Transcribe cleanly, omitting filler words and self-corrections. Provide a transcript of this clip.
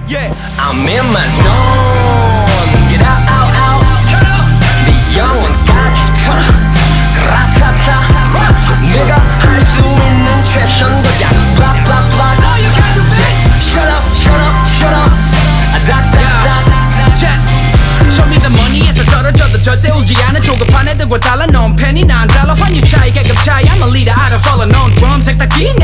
I'm in my zone. Get out, out, out. 네 영혼까지 털어. 라타타. 내가 할 수 있는 최선도야. Blah, blah, blah. Shut up, shut up, shut up. Show me the money에서 떨어져도 절대 울지 않은 조급한 애들과 달라 넌 펜이 난 달러 환율 차이 계급 차이 I'm a leader I don't follow no drum 색다기